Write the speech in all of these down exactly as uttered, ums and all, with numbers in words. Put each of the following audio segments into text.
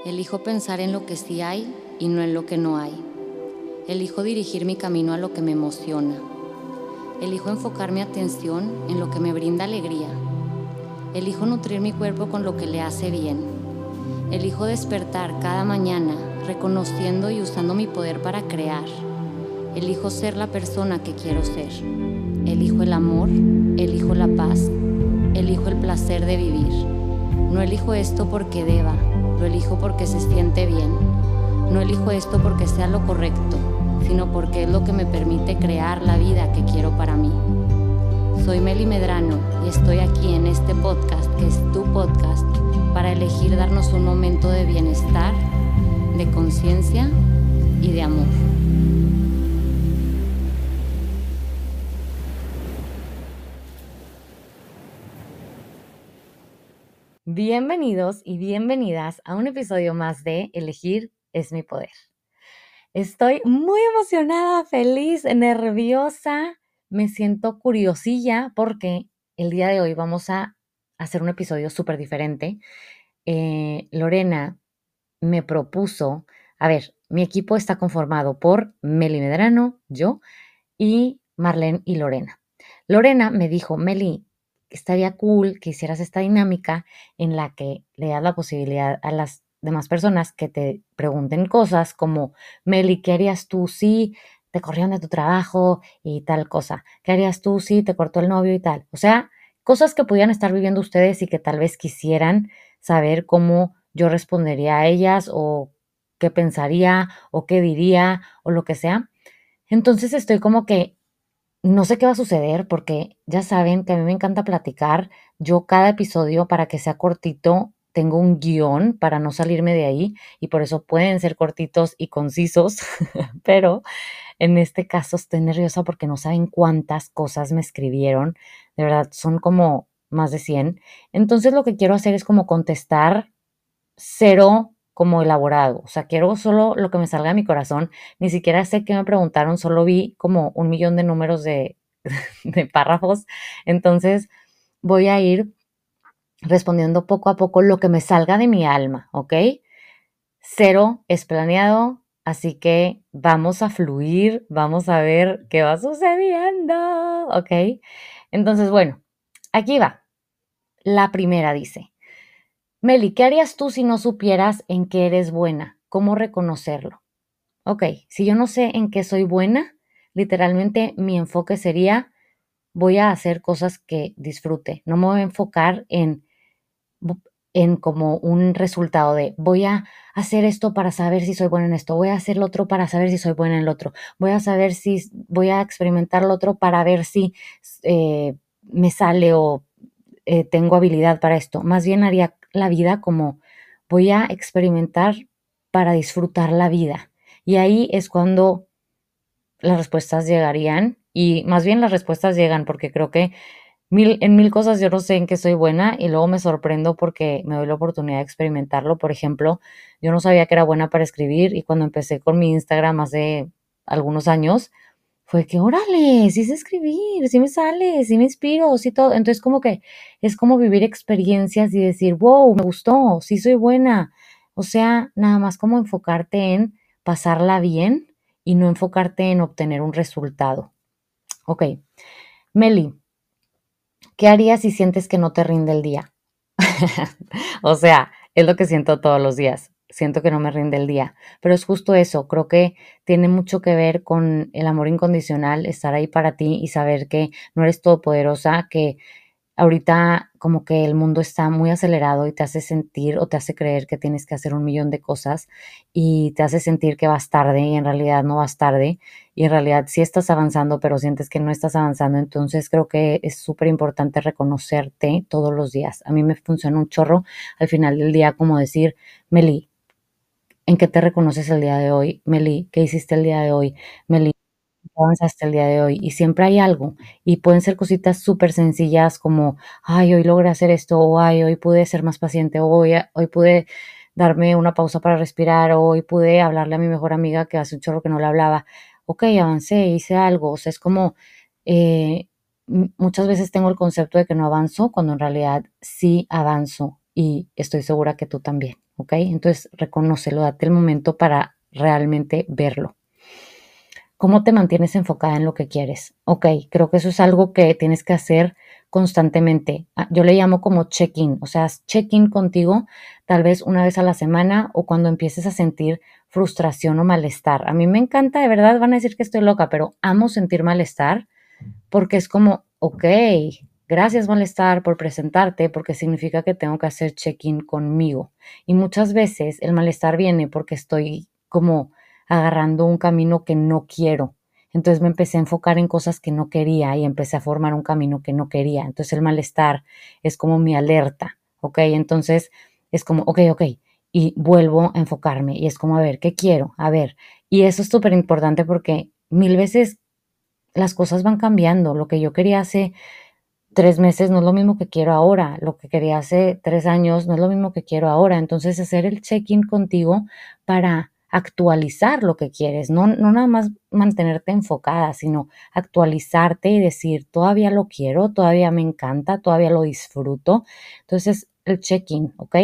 Elijo pensar en lo que sí hay y no en lo que no hay. Elijo dirigir mi camino a lo que me emociona. Elijo enfocar mi atención en lo que me brinda alegría. Elijo nutrir mi cuerpo con lo que le hace bien. Elijo despertar cada mañana reconociendo y usando mi poder para crear. Elijo ser la persona que quiero ser. Elijo el amor, elijo la paz, elijo el placer de vivir. No elijo esto porque deba, lo elijo porque se siente bien. No elijo esto porque sea lo correcto, sino porque es lo que me permite crear la vida que quiero para mí. Soy Meli Medrano y estoy aquí en este podcast, que es tu podcast, para elegir darnos un momento de bienestar, de conciencia y de amor. Bienvenidos y bienvenidas a un episodio más de Elegir es mi poder. Estoy muy emocionada, feliz, nerviosa, me siento curiosilla porque el día de hoy vamos a hacer un episodio súper diferente. Eh, Lorena me propuso, a ver, mi equipo está conformado por Meli Medrano, yo y Marlene y Lorena. Lorena me dijo, Meli, estaría cool que hicieras esta dinámica en la que le das la posibilidad a las demás personas que te pregunten cosas como, Meli, ¿qué harías tú si te corrieron de tu trabajo y tal cosa? ¿Qué harías tú si te cortó el novio y tal? O sea, cosas que pudieran estar viviendo ustedes y que tal vez quisieran saber cómo yo respondería a ellas o qué pensaría o qué diría o lo que sea. Entonces estoy como que no sé qué va a suceder porque ya saben que a mí me encanta platicar. Yo cada episodio, para que sea cortito, tengo un guión para no salirme de ahí y por eso pueden ser cortitos y concisos, pero en este caso estoy nerviosa porque no saben cuántas cosas me escribieron. De verdad, son como más de cien. Entonces lo que quiero hacer es como contestar cero como elaborado, o sea, quiero solo lo que me salga de mi corazón, ni siquiera sé qué me preguntaron, solo vi como un millón de números de, de párrafos, entonces voy a ir respondiendo poco a poco lo que me salga de mi alma, ¿ok? Cero es planeado, así que vamos a fluir, vamos a ver qué va sucediendo, ¿ok? Entonces, bueno, aquí va. La primera dice, Meli, ¿qué harías tú si no supieras en qué eres buena? ¿Cómo reconocerlo? Ok, si yo no sé en qué soy buena, literalmente mi enfoque sería, voy a hacer cosas que disfrute. No me voy a enfocar en, en como un resultado de, voy a hacer esto para saber si soy buena en esto, voy a hacer lo otro para saber si soy buena en lo otro, voy a saber si, voy a experimentar lo otro para ver si eh, me sale o eh, tengo habilidad para esto. Más bien haría la vida como voy a experimentar para disfrutar la vida. Y ahí es cuando las respuestas llegarían y más bien las respuestas llegan porque creo que mil, en mil cosas yo no sé en qué soy buena y luego me sorprendo porque me doy la oportunidad de experimentarlo. Por ejemplo, yo no sabía que era buena para escribir y cuando empecé con mi Instagram hace algunos años, fue que, órale, sí sé escribir, sí me sale, sí me inspiro, sí todo. Entonces, como que es como vivir experiencias y decir, wow, me gustó, sí soy buena. O sea, nada más como enfocarte en pasarla bien y no enfocarte en obtener un resultado. Ok, Meli, ¿qué harías si sientes que no te rinde el día? O sea, es lo que siento todos los días. Siento que no me rinde el día, pero es justo eso. Creo que tiene mucho que ver con el amor incondicional, estar ahí para ti y saber que no eres todopoderosa, que ahorita como que el mundo está muy acelerado y te hace sentir o te hace creer que tienes que hacer un millón de cosas y te hace sentir que vas tarde y en realidad no vas tarde y en realidad sí estás avanzando, pero sientes que no estás avanzando. Entonces creo que es súper importante reconocerte todos los días. A mí me funciona un chorro al final del día como decir, Meli, ¿en qué te reconoces el día de hoy? Meli, ¿qué hiciste el día de hoy? Meli, avanzaste el día de hoy y siempre hay algo y pueden ser cositas súper sencillas como, ay, hoy logré hacer esto o ay, hoy pude ser más paciente o hoy, hoy pude darme una pausa para respirar o hoy pude hablarle a mi mejor amiga que hace un chorro que no le hablaba. Ok, avancé, hice algo. O sea, es como, eh, m- muchas veces tengo el concepto de que no avanzo cuando en realidad sí avanzo y estoy segura que tú también. ¿ok? Entonces, reconócelo, date el momento para realmente verlo. ¿Cómo te mantienes enfocada en lo que quieres? Ok, creo que eso es algo que tienes que hacer constantemente. Ah, Yo le llamo como check-in, o sea, haz check-in contigo tal vez una vez a la semana o cuando empieces a sentir frustración o malestar. A mí me encanta, de verdad, van a decir que estoy loca, pero amo sentir malestar porque es como, ok, gracias malestar por presentarte, porque significa que tengo que hacer check-in conmigo. Y muchas veces el malestar viene porque estoy como agarrando un camino que no quiero. Entonces me empecé a enfocar en cosas que no quería y empecé a formar un camino que no quería. Entonces el malestar es como mi alerta, ¿ok? Entonces es como, ok, ok, y vuelvo a enfocarme y es como, a ver, ¿qué quiero? A ver, y eso es súper importante porque mil veces las cosas van cambiando. Lo que yo quería hace tres meses no es lo mismo que quiero ahora. Lo que quería hace tres años no es lo mismo que quiero ahora. Entonces, hacer el check-in contigo para actualizar lo que quieres, no, no nada más mantenerte enfocada, sino actualizarte y decir, todavía lo quiero, todavía me encanta, todavía lo disfruto. Entonces, el check-in, ¿ok?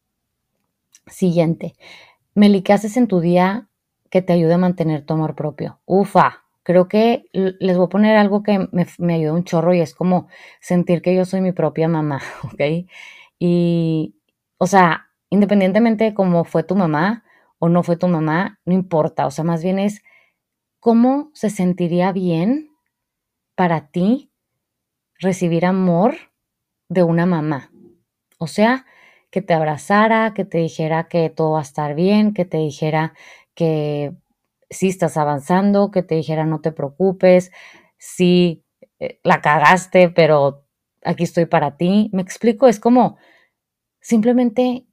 Siguiente. Meli, ¿qué haces en tu día que te ayude a mantener tu amor propio? Ufa, creo que l- les voy a poner algo que me, me ayuda un chorro y es como sentir que yo soy mi propia mamá, ¿ok? Y, o sea, independientemente de cómo fue tu mamá o no fue tu mamá, no importa, o sea, más bien es cómo se sentiría bien para ti recibir amor de una mamá. O sea, que te abrazara, que te dijera que todo va a estar bien, que te dijera que sí estás avanzando, que te dijera no te preocupes, sí eh, la cagaste, pero aquí estoy para ti. Me explico, es como simplemente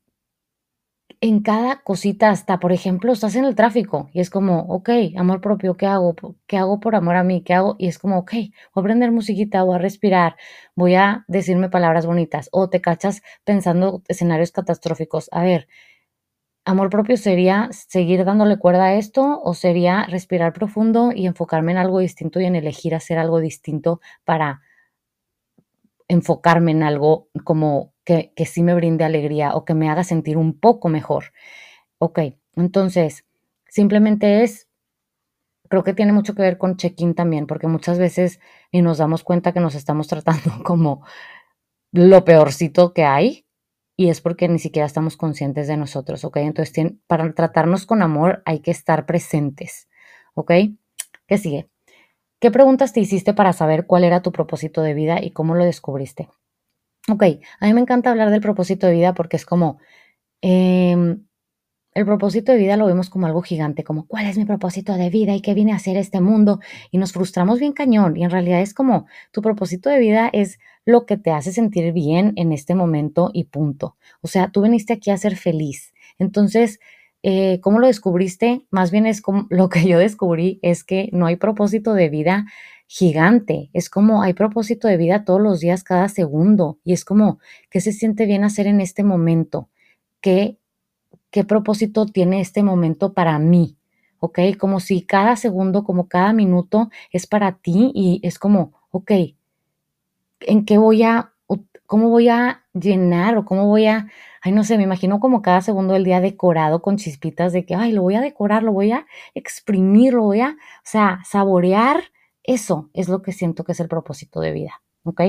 en cada cosita, hasta por ejemplo, estás en el tráfico y es como, ok, amor propio, ¿qué hago? ¿Qué hago por amor a mí? ¿Qué hago? Y es como, ok, voy a prender musiquita, voy a respirar, voy a decirme palabras bonitas o te cachas pensando escenarios catastróficos. A ver, amor propio sería seguir dándole cuerda a esto o sería respirar profundo y enfocarme en algo distinto y en elegir hacer algo distinto para enfocarme en algo como que, que sí me brinde alegría o que me haga sentir un poco mejor. Ok, entonces, simplemente es, creo que tiene mucho que ver con check-in también, porque muchas veces ni nos damos cuenta que nos estamos tratando como lo peorcito que hay y es porque ni siquiera estamos conscientes de nosotros, ¿ok? Entonces, tien- para tratarnos con amor hay que estar presentes, ¿ok? ¿Qué sigue? ¿Qué preguntas te hiciste para saber cuál era tu propósito de vida y cómo lo descubriste? Ok, a mí me encanta hablar del propósito de vida porque es como, em, el propósito de vida lo vemos como algo gigante, como cuál es mi propósito de vida y qué vine a hacer a este mundo y nos frustramos bien cañón y en realidad es como tu propósito de vida es lo que te hace sentir bien en este momento y punto. O sea, tú viniste aquí a ser feliz. Entonces, eh, ¿cómo lo descubriste? Más bien es como lo que yo descubrí es que no hay propósito de vida gigante, es como hay propósito de vida todos los días, cada segundo y es como qué se siente bien hacer en este momento, qué qué propósito tiene este momento para mí, ¿ok? Como si cada segundo, como cada minuto es para ti y es como, ok, ¿en qué voy a, cómo voy a llenar o cómo voy a, ay, no sé, me imagino como cada segundo del día decorado con chispitas de que, ay, lo voy a decorar, lo voy a exprimir, lo voy a, o sea, saborear, eso es lo que siento que es el propósito de vida, ¿ok?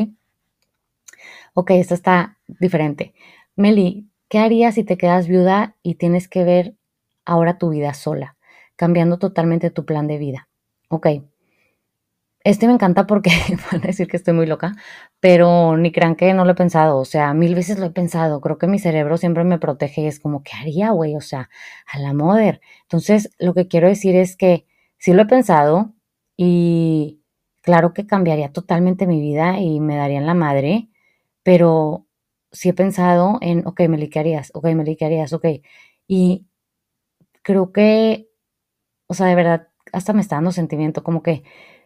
Ok, esto está diferente. Meli, ¿qué harías si te quedas viuda y tienes que ver ahora tu vida sola, cambiando totalmente tu plan de vida? Ok, este me encanta porque van a decir que estoy muy loca, pero ni crean que no lo he pensado, o sea, mil veces lo he pensado. Creo que mi cerebro siempre me protege y es como, ¿qué haría, güey? O sea, a la moda. Entonces, lo que quiero decir es que sí lo he pensado y claro que cambiaría totalmente mi vida y me daría en la madre, pero sí he pensado en, ok, Meli, ¿qué harías? Ok, Meli, ¿qué harías? Ok. Y creo que, o sea, de verdad, hasta me está dando sentimiento, como que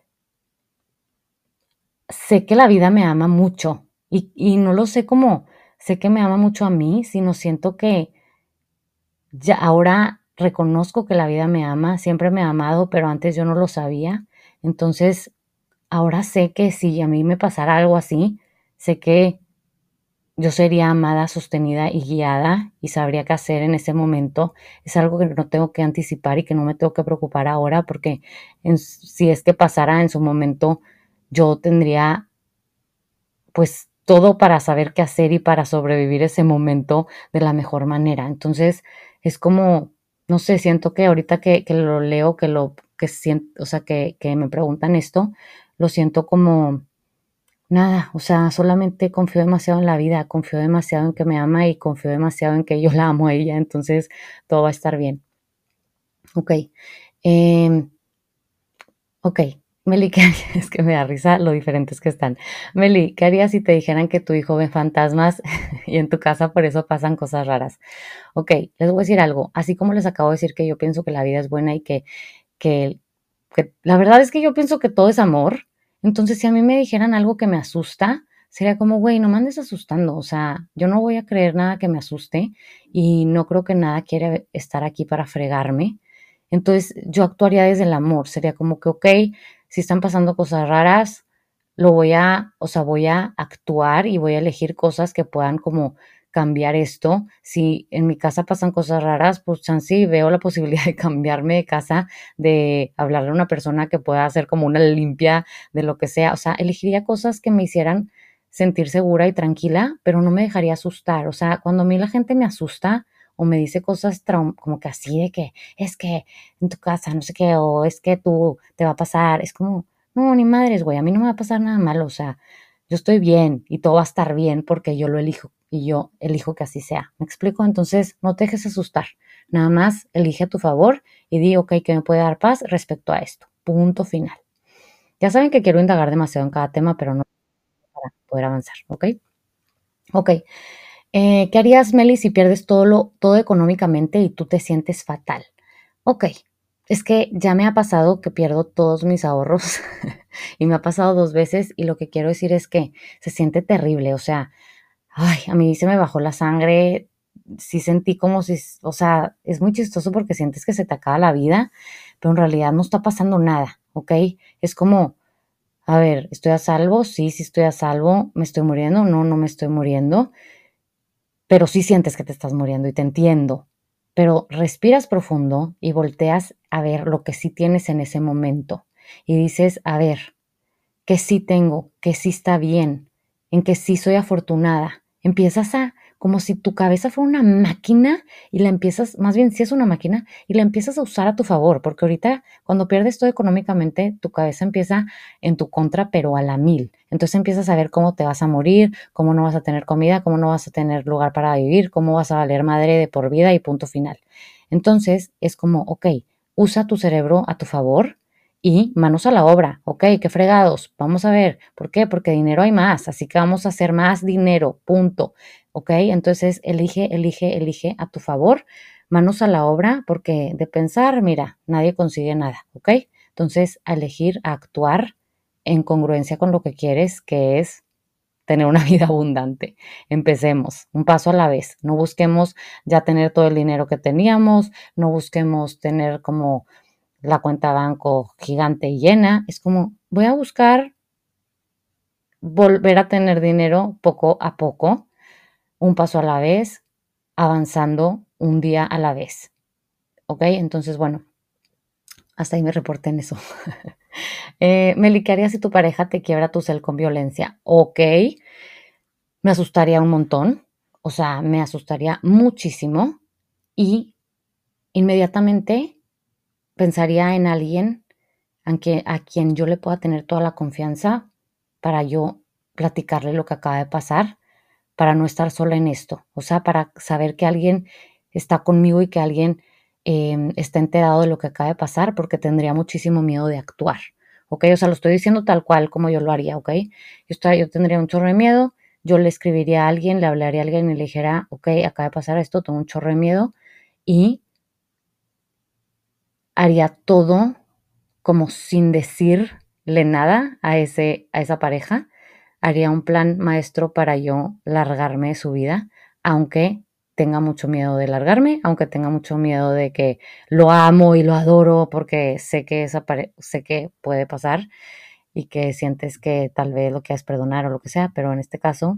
sé que la vida me ama mucho y, y no lo sé como sé que me ama mucho a mí, sino siento que ya ahora reconozco que la vida me ama, siempre me ha amado, pero antes yo no lo sabía. Entonces, ahora sé que si a mí me pasara algo así, sé que yo sería amada, sostenida y guiada y sabría qué hacer en ese momento. Es algo que no tengo que anticipar y que no me tengo que preocupar ahora porque en- si es que pasara en su momento, yo tendría pues todo para saber qué hacer y para sobrevivir ese momento de la mejor manera. Entonces, es como, no sé, siento que ahorita que, que lo leo, que lo, que siento, o sea, que, que me preguntan esto, lo siento como nada, o sea, solamente confío demasiado en la vida, confío demasiado en que me ama y confío demasiado en que yo la amo a ella, entonces todo va a estar bien. Ok. em, Ok, Meli, ¿qué harías? Es que me da risa lo diferentes que están. Meli, ¿qué harías si te dijeran que tu hijo ve fantasmas y en tu casa por eso pasan cosas raras? Ok, les voy a decir algo. Así como les acabo de decir que yo pienso que la vida es buena y que, que, que la verdad es que yo pienso que todo es amor. Entonces, si a mí me dijeran algo que me asusta, sería como, güey, no me andes asustando. O sea, yo no voy a creer nada que me asuste y no creo que nada quiere estar aquí para fregarme. Entonces, yo actuaría desde el amor, sería como que, ok, si están pasando cosas raras, lo voy a, o sea, voy a actuar y voy a elegir cosas que puedan como cambiar esto. Si en mi casa pasan cosas raras, pues chance veo la posibilidad de cambiarme de casa, de hablarle a una persona que pueda hacer como una limpia de lo que sea. O sea, elegiría cosas que me hicieran sentir segura y tranquila, pero no me dejaría asustar. O sea, cuando a mí la gente me asusta o me dice cosas traum- como que así de que es que en tu casa, no sé qué, o es que tú te va a pasar, es como, no, ni madres, güey, a mí no me va a pasar nada malo, o sea, yo estoy bien y todo va a estar bien porque yo lo elijo y yo elijo que así sea. ¿Me explico? Entonces, no te dejes asustar, nada más elige a tu favor y di, ok, que me puede dar paz respecto a esto. Punto final. Ya saben que quiero indagar demasiado en cada tema, pero no para poder avanzar, ¿ok? Ok. Eh, ¿qué harías, Meli, si pierdes todo lo, todo económicamente y tú te sientes fatal? Ok, es que ya me ha pasado que pierdo todos mis ahorros y me ha pasado dos veces y lo que quiero decir es que se siente terrible, o sea, ay, a mí se me bajó la sangre, sí sentí como si, o sea, es muy chistoso porque sientes que se te acaba la vida, pero en realidad no está pasando nada, ¿ok? Es como, a ver, ¿estoy a salvo? Sí, sí estoy a salvo. ¿Me estoy muriendo? No, no me estoy muriendo, pero sí sientes que te estás muriendo y te entiendo. Pero respiras profundo y volteas a ver lo que sí tienes en ese momento. Y dices, a ver, que sí tengo, que sí está bien, en que sí soy afortunada. Empiezas a, como si tu cabeza fuera una máquina y la empiezas, más bien si es una máquina, y la empiezas a usar a tu favor, porque ahorita cuando pierdes todo económicamente, tu cabeza empieza en tu contra, pero a la mil. Entonces empiezas a ver cómo te vas a morir, cómo no vas a tener comida, cómo no vas a tener lugar para vivir, cómo vas a valer madre de por vida y punto final. Entonces es como, ok, usa tu cerebro a tu favor y manos a la obra, ok, qué fregados, vamos a ver, ¿por qué? Porque dinero hay más, así que vamos a hacer más dinero, punto, ok, entonces elige, elige, elige a tu favor, manos a la obra, porque de pensar, mira, nadie consigue nada, ok, entonces a elegir, a actuar en congruencia con lo que quieres, que es tener una vida abundante. Empecemos, un paso a la vez. No busquemos ya tener todo el dinero que teníamos, no busquemos tener como la cuenta de banco gigante y llena. Es como, voy a buscar volver a tener dinero poco a poco, un paso a la vez, avanzando un día a la vez. ¿Ok? Entonces, bueno, hasta ahí me reporté en eso. eh, Meli, ¿qué harías si tu pareja te quiebra tu cel con violencia? Ok, me asustaría un montón, o sea, me asustaría muchísimo y inmediatamente pensaría en alguien a quien, a quien yo le pueda tener toda la confianza para yo platicarle lo que acaba de pasar, para no estar sola en esto, o sea, para saber que alguien está conmigo y que alguien eh, está enterado de lo que acaba de pasar, porque tendría muchísimo miedo de actuar, ¿ok? O sea, lo estoy diciendo tal cual como yo lo haría, ¿ok? Yo, estaría, yo tendría un chorro de miedo, yo le escribiría a alguien, le hablaría a alguien y le dijera, ok, acaba de pasar esto, tengo un chorro de miedo y haría todo como sin decirle nada a, ese, a esa pareja, haría un plan maestro para yo largarme de su vida, aunque tenga mucho miedo de largarme, aunque tenga mucho miedo de que lo amo y lo adoro porque sé que, esa pare- sé que puede pasar y que sientes que tal vez lo quieras perdonar o lo que sea, pero en este caso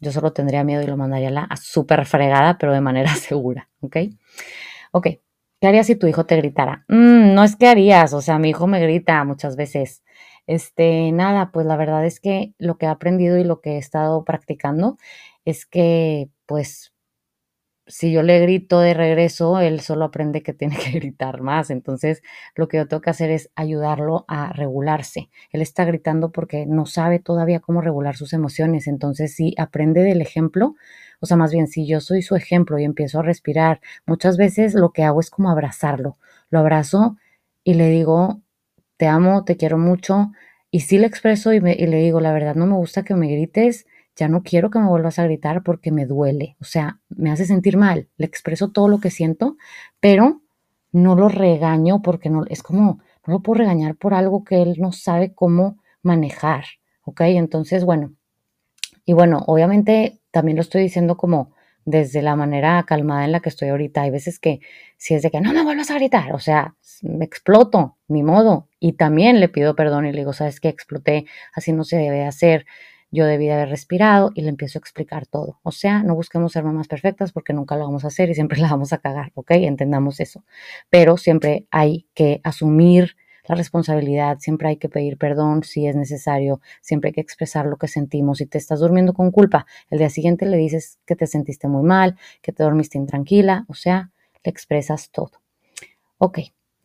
Yo solo tendría miedo y lo mandaría a la a súper fregada, pero de manera segura, ¿ok? Ok, ¿qué harías si tu hijo te gritara? Mm, no es que harías, o sea, mi hijo me grita muchas veces. Este, nada, pues la verdad es que lo que he aprendido y lo que he estado practicando es que, pues, si yo le grito de regreso, él solo aprende que tiene que gritar más. Entonces, lo que yo tengo que hacer es ayudarlo a regularse. Él está gritando porque no sabe todavía cómo regular sus emociones. Entonces, si aprende del ejemplo, o sea, más bien, si yo soy su ejemplo y empiezo a respirar, muchas veces lo que hago es como abrazarlo. Lo abrazo y le digo, te amo, te quiero mucho. Y sí le expreso y, me- y le digo, la verdad, no me gusta que me grites, ya no quiero que me vuelvas a gritar porque me duele, o sea, me hace sentir mal. Le expreso todo lo que siento, pero no lo regaño porque no, es como, no lo puedo regañar por algo que él no sabe cómo manejar, ¿ok? Entonces, bueno, y bueno, obviamente también lo estoy diciendo como desde la manera calmada en la que estoy ahorita. Hay veces que si es de que no me vuelvas a gritar, o sea, me exploto, ni modo. Y también le pido perdón y le digo, sabes que exploté, así no se debe hacer. Yo debí de haber respirado y le empiezo a explicar todo. O sea, no busquemos ser mamás perfectas porque nunca lo vamos a hacer y siempre la vamos a cagar, ¿ok? Entendamos eso. Pero siempre hay que asumir la responsabilidad, siempre hay que pedir perdón si es necesario, siempre hay que expresar lo que sentimos. Si te estás durmiendo con culpa, el día siguiente le dices que te sentiste muy mal, que te dormiste intranquila, o sea, le expresas todo. Ok.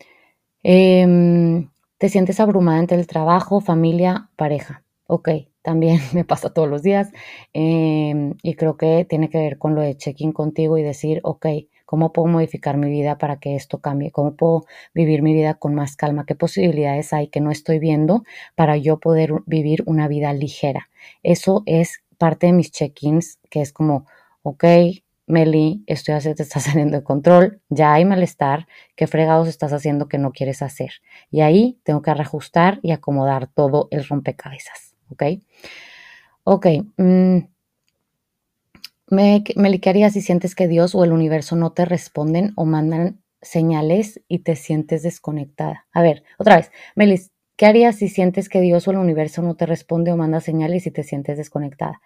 Em, ¿Te sientes abrumada entre el trabajo, familia, pareja? Ok, también me pasa todos los días, em, y creo que tiene que ver con lo de check-in contigo y decir, ok, ¿cómo puedo modificar mi vida para que esto cambie? ¿Cómo puedo vivir mi vida con más calma? ¿Qué posibilidades hay que no estoy viendo para yo poder vivir una vida ligera? Eso es parte de mis check-ins, que es como, ok, Meli, esto ya se te está saliendo de control, ya hay malestar, ¿qué fregados estás haciendo que no quieres hacer? Y ahí tengo que reajustar y acomodar todo el rompecabezas, ¿ok? Ok, mm, me, me liquearía si sientes que Dios o el universo no te responden o mandan señales y te sientes desconectada. A ver, otra vez, Melis, ¿qué harías si sientes que Dios o el universo no te responde o manda señales y te sientes desconectada?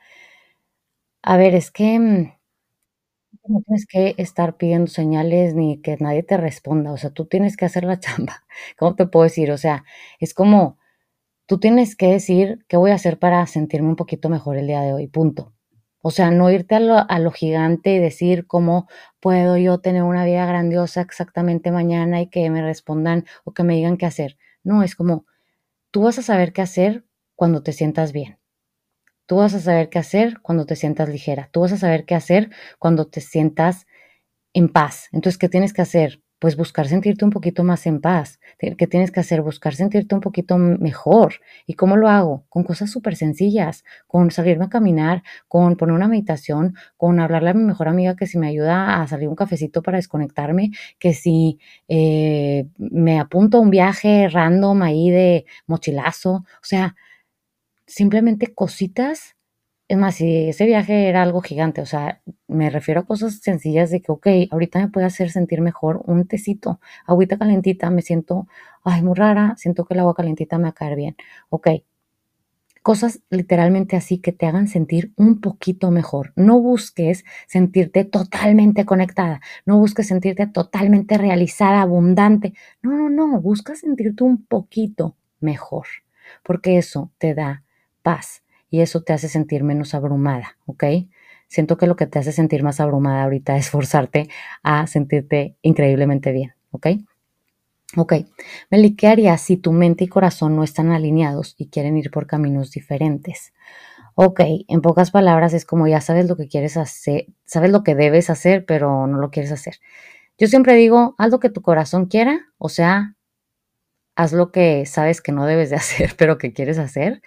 A ver, es que mm, no tienes que estar pidiendo señales ni que nadie te responda, o sea, tú tienes que hacer la chamba. ¿Cómo te puedo decir? O sea, es como tú tienes que decir qué voy a hacer para sentirme un poquito mejor el día de hoy, punto. O sea, no irte a lo, a lo gigante y decir cómo puedo yo tener una vida grandiosa exactamente mañana y que me respondan o que me digan qué hacer. No, es como tú vas a saber qué hacer cuando te sientas bien. Tú vas a saber qué hacer cuando te sientas ligera. Tú vas a saber qué hacer cuando te sientas en paz. Entonces, ¿qué tienes que hacer? Pues buscar sentirte un poquito más en paz. ¿Qué tienes que hacer? Buscar sentirte un poquito mejor. ¿Y cómo lo hago? Con cosas súper sencillas, con salirme a caminar, con poner una meditación, con hablarle a mi mejor amiga que si me ayuda a salir un cafecito para desconectarme, que si eh, me apunto a un viaje random ahí de mochilazo. O sea, simplemente cositas. Es más, si ese viaje era algo gigante, o sea, me refiero a cosas sencillas de que, ok, ahorita me puede hacer sentir mejor un tecito, agüita calentita, me siento, ay, muy rara, siento que el agua calentita me va a caer bien. Ok, cosas literalmente así que te hagan sentir un poquito mejor. No busques sentirte totalmente conectada, no busques sentirte totalmente realizada, abundante. No, no, no, busca sentirte un poquito mejor, porque eso te da paz y eso te hace sentir menos abrumada, ¿ok? Siento que lo que te hace sentir más abrumada ahorita es forzarte a sentirte increíblemente bien, ¿ok? Ok, Meli, ¿qué harías si tu mente y corazón no están alineados y quieren ir por caminos diferentes? Ok, en pocas palabras es como ya sabes lo que quieres hacer, sabes lo que debes hacer, pero no lo quieres hacer. Yo siempre digo, haz lo que tu corazón quiera, o sea, haz lo que sabes que no debes de hacer, pero que quieres hacer,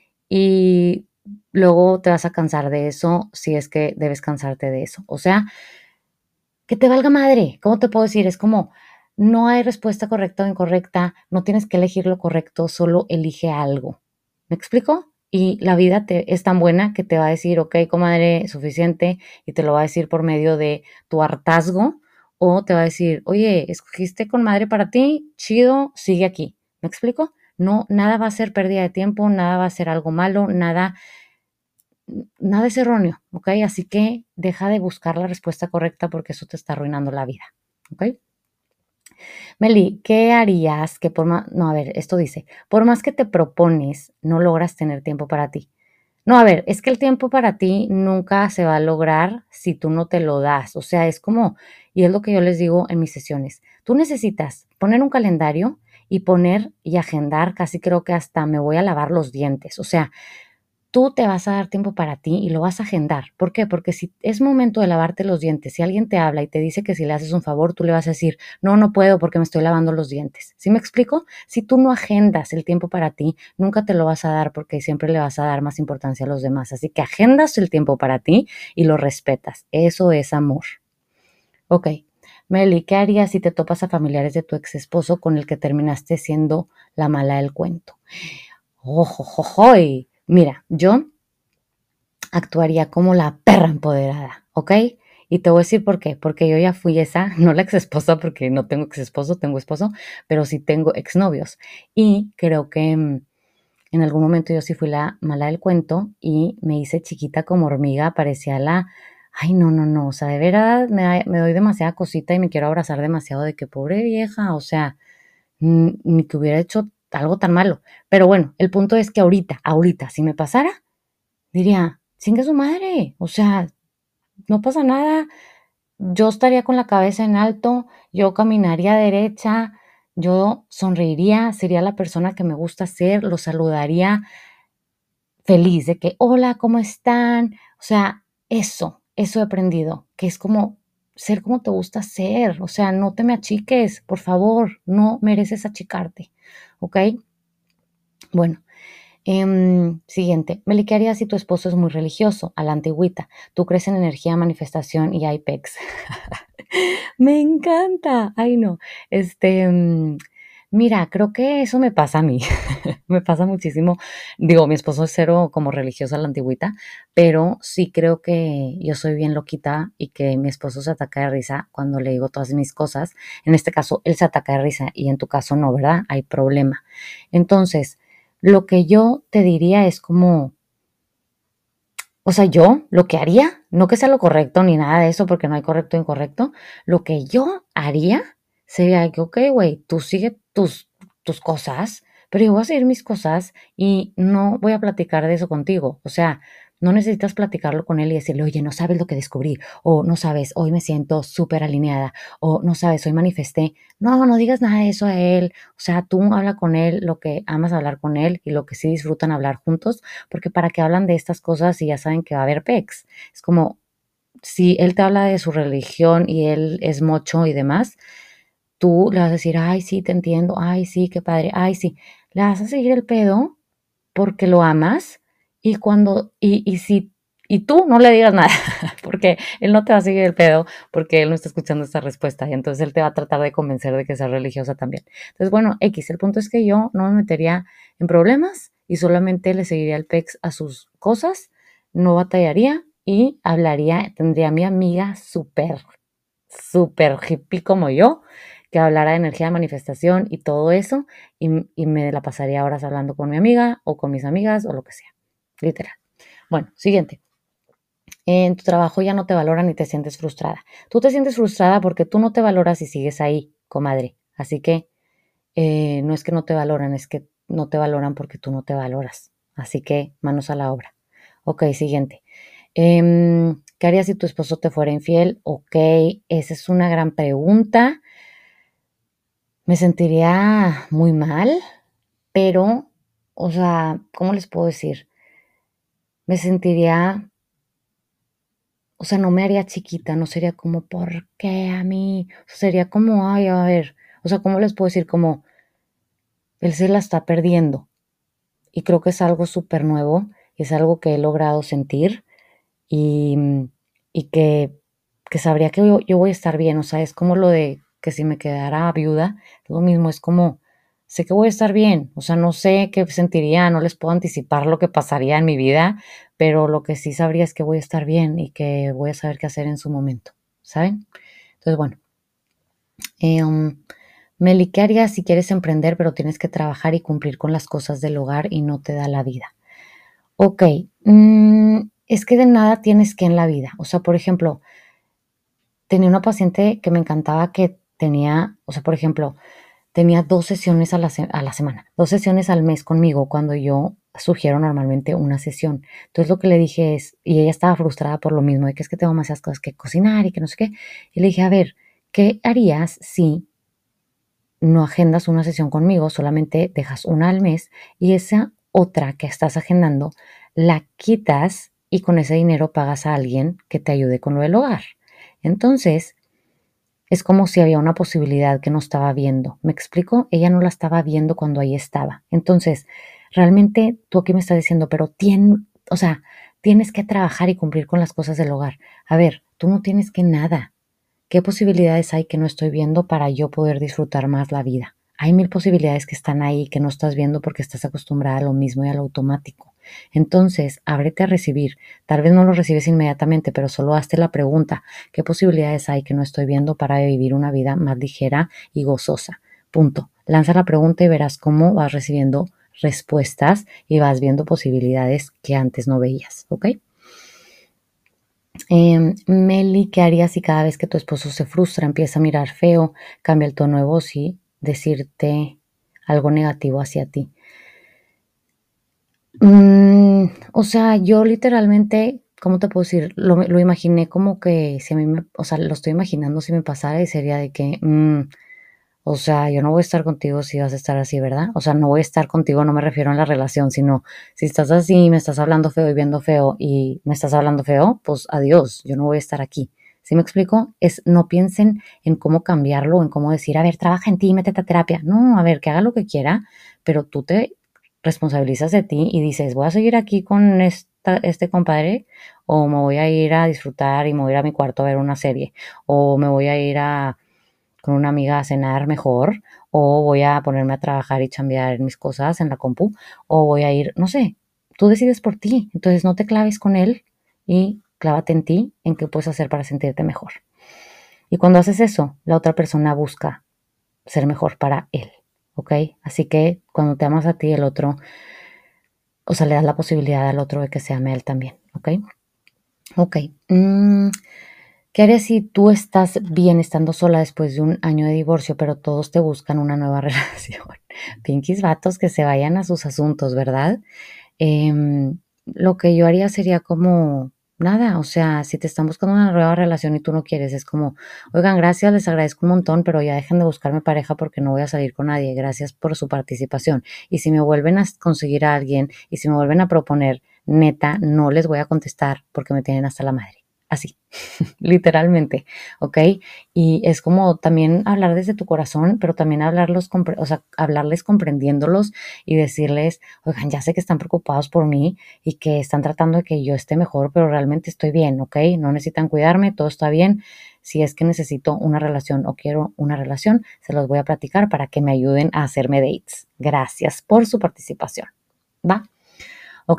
y luego te vas a cansar de eso si es que debes cansarte de eso. O sea, que te valga madre, ¿cómo te puedo decir? Es como, no hay respuesta correcta o incorrecta, no tienes que elegir lo correcto, solo elige algo. ¿Me explico? Y la vida te, es tan buena que te va a decir, ok, comadre, suficiente, y te lo va a decir por medio de tu hartazgo, o te va a decir, oye, escogiste con madre para ti, chido, sigue aquí. ¿Me explico? No, nada va a ser pérdida de tiempo, nada va a ser algo malo, nada nada es erróneo, ¿ok? Así que deja de buscar la respuesta correcta porque eso te está arruinando la vida, ¿ok? Meli, ¿qué harías que por más, no, a ver, esto dice, por más que te propones, no logras tener tiempo para ti? No, a ver, es que el tiempo para ti nunca se va a lograr si tú no te lo das. O sea, es como, y es lo que yo les digo en mis sesiones, tú necesitas poner un calendario y poner y agendar, casi creo que hasta me voy a lavar los dientes. O sea, tú te vas a dar tiempo para ti y lo vas a agendar. ¿Por qué? Porque si es momento de lavarte los dientes, si alguien te habla y te dice que si le haces un favor, tú le vas a decir, no, no puedo porque me estoy lavando los dientes. ¿Sí me explico? Si tú no agendas el tiempo para ti, nunca te lo vas a dar porque siempre le vas a dar más importancia a los demás. Así que agendas el tiempo para ti y lo respetas. Eso es amor. Ok. Meli, ¿qué harías si te topas a familiares de tu ex esposo con el que terminaste siendo la mala del cuento? Ojo, ojo, mira, yo actuaría como la perra empoderada, ¿ok? Y te voy a decir por qué, porque yo ya fui esa, no la ex esposa, porque no tengo ex esposo, tengo esposo, pero sí tengo exnovios. Y creo que mm, en algún momento yo sí fui la mala del cuento y me hice chiquita como hormiga, parecía la, ay, no, no, no, o sea, de verdad me, da- me doy demasiada cosita y me quiero abrazar demasiado de que pobre vieja, o sea, n- ni que hubiera hecho algo tan malo. Pero bueno, el punto es que ahorita, ahorita, si me pasara, diría, chingue su madre, o sea, no pasa nada, yo estaría con la cabeza en alto, yo caminaría derecha, yo sonreiría, sería la persona que me gusta ser, lo saludaría feliz de que, hola, ¿cómo están? O sea, eso, eso he aprendido, que es como ser como te gusta ser, o sea, no te me achiques, por favor, no mereces achicarte, ¿ok? Bueno, Em, siguiente, Meli, ¿qué harías si tu esposo es muy religioso, a la antigüita? Tú crees en energía, manifestación y I P E X. Me encanta. Ay, no. Este, mm, mira, creo que eso me pasa a mí. Me pasa muchísimo. Digo, mi esposo es cero como religioso a la antigüita, pero sí creo que yo soy bien loquita y que mi esposo se ataca de risa cuando le digo todas mis cosas. En este caso, él se ataca de risa y en tu caso no, ¿verdad? Hay problema. Entonces, lo que yo te diría es como, o sea, yo lo que haría, no que sea lo correcto ni nada de eso, porque no hay correcto o incorrecto, lo que yo haría sería que, ok, güey, tú sigue tus, tus cosas, pero yo voy a seguir mis cosas y no voy a platicar de eso contigo. O sea, no necesitas platicarlo con él y decirle, oye, no sabes lo que descubrí, o no sabes, hoy me siento súper alineada, o no sabes, hoy manifesté. No, no digas nada de eso a él. O sea, tú habla con él lo que amas hablar con él y lo que sí disfrutan hablar juntos, porque para qué hablan de estas cosas y ya saben que va a haber pex. Es como si él te habla de su religión y él es mocho y demás, tú le vas a decir, ay, sí, te entiendo, ay, sí, qué padre, ay, sí. Le vas a seguir el pedo porque lo amas y cuando, y, y si, y tú no le digas nada, porque él no te va a seguir el pedo porque él no está escuchando esta respuesta y entonces él te va a tratar de convencer de que sea religiosa también. Entonces, bueno, X, el punto es que yo no me metería en problemas y solamente le seguiría el pex a sus cosas, no batallaría y hablaría, tendría a mi amiga súper, súper hippie como yo, que hablara de energía de manifestación y todo eso, y, y me la pasaría horas hablando con mi amiga o con mis amigas o lo que sea, literal. Bueno, siguiente. En tu trabajo ya no te valoran y te sientes frustrada. Tú te sientes frustrada porque tú no te valoras y sigues ahí, comadre. Así que eh, no es que no te valoran, es que no te valoran porque tú no te valoras. Así que manos a la obra. Ok, siguiente. Em, ¿qué harías si tu esposo te fuera infiel? Ok, esa es una gran pregunta. Me sentiría muy mal, pero, o sea, ¿cómo les puedo decir? Me sentiría, o sea, no me haría chiquita, no sería como, ¿por qué a mí? O sea, sería como, ay, a ver, o sea, ¿cómo les puedo decir? Como, él se la está perdiendo. Y creo que es algo súper nuevo, es algo que he logrado sentir y, y que, que sabría que yo, yo voy a estar bien, o sea, es como lo de que si me quedara viuda, lo mismo, es como, sé que voy a estar bien, o sea, no sé qué sentiría, no les puedo anticipar lo que pasaría en mi vida, pero lo que sí sabría es que voy a estar bien y que voy a saber qué hacer en su momento, ¿saben? Entonces, bueno, eh, um, Meli, ¿qué harías si quieres emprender, pero tienes que trabajar y cumplir con las cosas del hogar y no te da la vida? Ok, mm, es que de nada tienes que en la vida. O sea, por ejemplo, tenía una paciente que me encantaba que tenía, o sea, por ejemplo, tenía dos sesiones a la, se- a la semana, dos sesiones al mes conmigo cuando yo sugiero normalmente una sesión. Entonces lo que le dije es, y ella estaba frustrada por lo mismo, de que es que tengo demasiadas cosas que cocinar y que no sé qué. Y le dije, a ver, ¿qué harías si no agendas una sesión conmigo, solamente dejas una al mes y esa otra que estás agendando la quitas y con ese dinero pagas a alguien que te ayude con lo del hogar? Entonces, es como si había una posibilidad que no estaba viendo. ¿Me explico? Ella no la estaba viendo cuando ahí estaba. Entonces, realmente tú aquí me estás diciendo, pero tien, o sea, tienes que trabajar y cumplir con las cosas del hogar. A ver, tú no tienes que nada. ¿Qué posibilidades hay que no estoy viendo para yo poder disfrutar más la vida? Hay mil posibilidades que están ahí que no estás viendo porque estás acostumbrada a lo mismo y a lo automático. Entonces, ábrete a recibir. Tal vez no lo recibes inmediatamente, pero solo hazte la pregunta, ¿qué posibilidades hay que no estoy viendo para vivir una vida más ligera y gozosa? Punto. Lanza la pregunta y verás cómo vas recibiendo respuestas y vas viendo posibilidades que antes no veías, ¿ok? Eh, Meli, ¿qué harías si cada vez que tu esposo se frustra, empieza a mirar feo, cambia el tono de voz y decirte algo negativo hacia ti? Mm, o sea, yo literalmente, ¿cómo te puedo decir? Lo, lo imaginé como que si a mí me, o sea, lo estoy imaginando si me pasara y sería de que, mm, o sea, yo no voy a estar contigo si vas a estar así, ¿verdad? O sea, no voy a estar contigo, no me refiero a la relación, sino si estás así, me estás hablando feo y viendo feo y me estás hablando feo, pues adiós, yo no voy a estar aquí. ¿Sí me explico? Es no piensen en cómo cambiarlo, en cómo decir, a ver, trabaja en ti, métete a terapia. No, a ver, que haga lo que quiera, pero tú te responsabilizas de ti y dices, voy a seguir aquí con esta, este compadre o me voy a ir a disfrutar y me voy a ir a mi cuarto a ver una serie o me voy a ir a con una amiga a cenar mejor, o voy a ponerme a trabajar y chambear en mis cosas en la compu, o voy a ir, no sé, tú decides por ti. Entonces no te claves con él y clávate en ti, en qué puedes hacer para sentirte mejor. Y cuando haces eso, la otra persona busca ser mejor para él, ¿ok? Así que cuando te amas a ti, el otro, o sea, le das la posibilidad al otro de que se ame a él también, ¿ok? Ok. Mm, ¿qué harías si tú estás bien estando sola después de un año de divorcio, pero todos te buscan una nueva relación? Pinkies vatos que se vayan a sus asuntos, ¿verdad? Em, lo que yo haría sería como nada, o sea, si te están buscando una nueva relación y tú no quieres, es como, oigan, gracias, les agradezco un montón, pero ya dejen de buscarme pareja porque no voy a salir con nadie, gracias por su participación. Y si me vuelven a conseguir a alguien y si me vuelven a proponer, neta, no les voy a contestar porque me tienen hasta la madre. Así, literalmente, ¿ok? Y es como también hablar desde tu corazón, pero también hablarlos, o sea, hablarles comprendiéndolos y decirles, oigan, ya sé que están preocupados por mí y que están tratando de que yo esté mejor, pero realmente estoy bien, ¿ok? No necesitan cuidarme, todo está bien. Si es que necesito una relación o quiero una relación, se los voy a platicar para que me ayuden a hacerme dates. Gracias por su participación. ¿Va? Ok.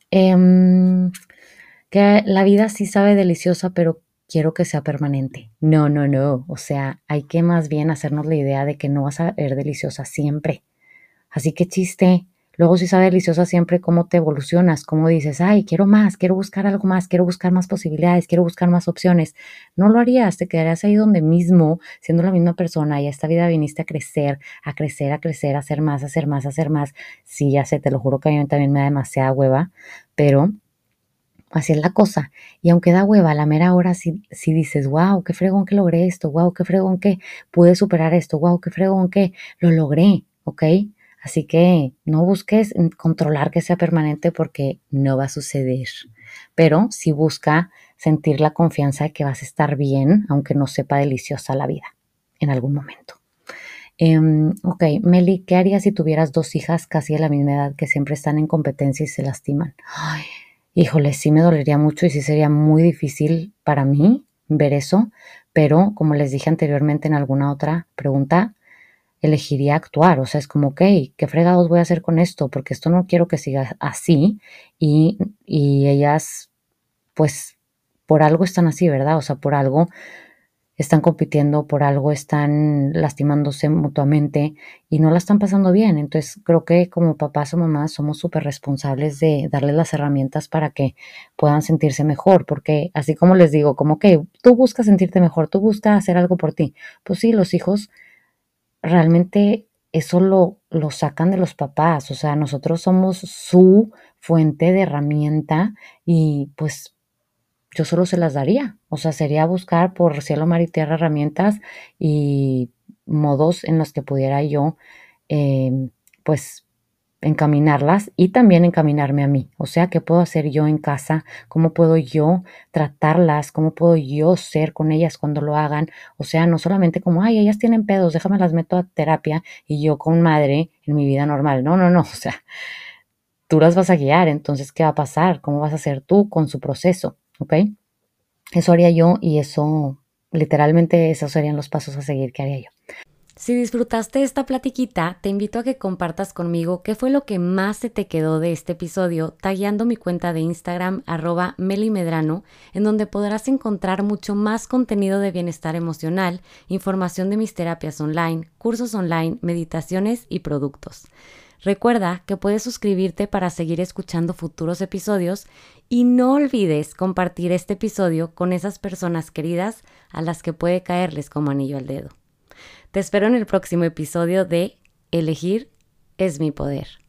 Um, que la vida sí sabe deliciosa, pero quiero que sea permanente. No, no, no. O sea, hay que más bien hacernos la idea de que no va a saber deliciosa siempre. Así que chiste. Luego si sabe deliciosa siempre cómo te evolucionas, cómo dices, ay, quiero más, quiero buscar algo más, quiero buscar más posibilidades, quiero buscar más opciones. No lo harías, te quedarías ahí donde mismo, siendo la misma persona y a esta vida viniste a crecer, a crecer, a crecer, a hacer más, a hacer más, a hacer más. Sí, ya sé, te lo juro que a mí también me da demasiada hueva, pero así es la cosa. Y aunque da hueva, a la mera hora sí, sí dices, wow, qué fregón que logré esto, wow, qué fregón que pude superar esto, wow, qué fregón que lo logré, ¿ok? Así que no busques controlar que sea permanente porque no va a suceder. Pero sí busca sentir la confianza de que vas a estar bien, aunque no sepa deliciosa la vida en algún momento. Um, ok, Meli, ¿qué harías si tuvieras dos hijas casi de la misma edad que siempre están en competencia y se lastiman? Ay, híjole, sí me dolería mucho y sí sería muy difícil para mí ver eso, pero como les dije anteriormente en alguna otra pregunta, elegiría actuar, o sea, es como, ok, ¿qué fregados voy a hacer con esto? Porque esto no quiero que siga así y, y ellas, pues, por algo están así, ¿verdad? O sea, por algo están compitiendo por algo, están lastimándose mutuamente y no la están pasando bien. Entonces creo que como papás o mamás somos súper responsables de darles las herramientas para que puedan sentirse mejor, porque así como les digo, como que tú buscas sentirte mejor, tú buscas hacer algo por ti. Pues sí, los hijos realmente eso lo, lo sacan de los papás, o sea, nosotros somos su fuente de herramienta y pues yo solo se las daría. O sea, sería buscar por cielo, mar y tierra herramientas y modos en los que pudiera yo, eh, pues, encaminarlas y también encaminarme a mí. O sea, ¿qué puedo hacer yo en casa? ¿Cómo puedo yo tratarlas? ¿Cómo puedo yo ser con ellas cuando lo hagan? O sea, no solamente como, ay, ellas tienen pedos, déjame las meto a terapia y yo con madre en mi vida normal. No, no, no. O sea, tú las vas a guiar. Entonces, ¿qué va a pasar? ¿Cómo vas a hacer tú con su proceso? ¿Ok? Eso haría yo y eso, literalmente, esos serían los pasos a seguir que haría yo. Si disfrutaste esta platiquita, te invito a que compartas conmigo qué fue lo que más se te quedó de este episodio, tagueando mi cuenta de Instagram, arroba melimedrano, en donde podrás encontrar mucho más contenido de bienestar emocional, información de mis terapias online, cursos online, meditaciones y productos. Recuerda que puedes suscribirte para seguir escuchando futuros episodios y no olvides compartir este episodio con esas personas queridas a las que puede caerles como anillo al dedo. Te espero en el próximo episodio de Elegir es mi poder.